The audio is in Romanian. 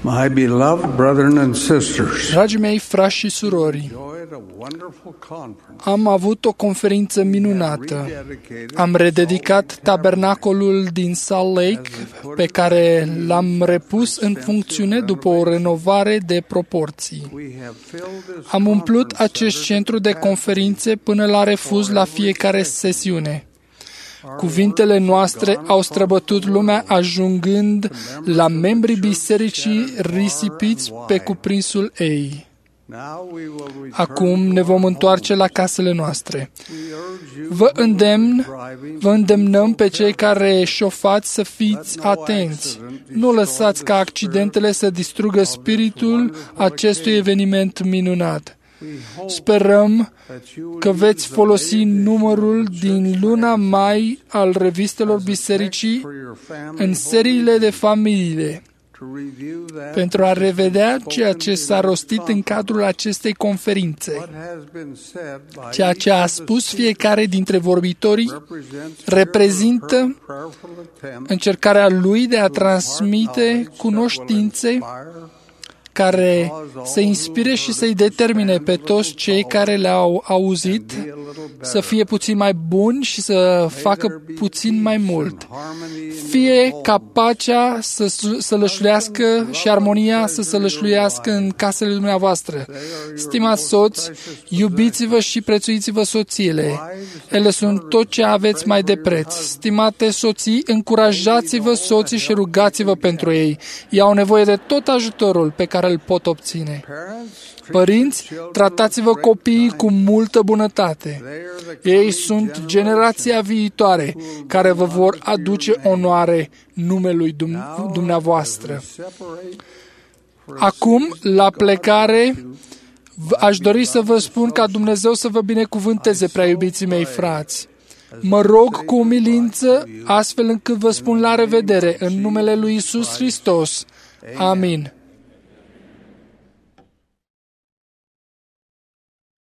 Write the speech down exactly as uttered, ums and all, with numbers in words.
My beloved brethren and sisters, Dragii mei frați și surori, am avut o conferință minunată. Am rededicat tabernacolul din Salt Lake, pe care l-am repus în funcțiune după o renovare de proporții. Am umplut acest centru de conferințe până la refuz la fiecare sesiune. Cuvintele noastre au străbătut lumea, ajungând la membrii bisericii risipiți pe cuprinsul ei. Acum ne vom întoarce la casele noastre. Vă îndemn, vă îndemnăm pe cei care șofați să fiți atenți. Nu lăsați ca accidentele să distrugă spiritul acestui eveniment minunat. Sperăm că veți folosi numărul din luna mai al revistelor bisericii în seriile de familie pentru a revedea ceea ce s-a rostit în cadrul acestei conferințe. Ceea ce a spus fiecare dintre vorbitorii reprezintă încercarea lui de a transmite cunoștințe care să inspire și să-i determine pe toți cei care le-au auzit să fie puțin mai buni și să facă puțin mai mult. Fie ca pacea să sălășluiască și armonia să sălășluiască în casele dumneavoastră. Stimați soți, iubiți-vă și prețuiți-vă soțiile. Ele sunt tot ce aveți mai de preț. Stimate soții, încurajați-vă soții și rugați-vă pentru ei. Ei au nevoie de tot ajutorul pe care îl pot obține. Părinți, tratați-vă copiii cu multă bunătate. Ei sunt generația viitoare care vă vor aduce onoare numelui dumneavoastră. Acum, la plecare, aș dori să vă spun ca Dumnezeu să vă binecuvânteze, prea iubiții mei frați. Mă rog cu umilință, astfel încât vă spun la revedere în numele lui Iisus Hristos. Amin.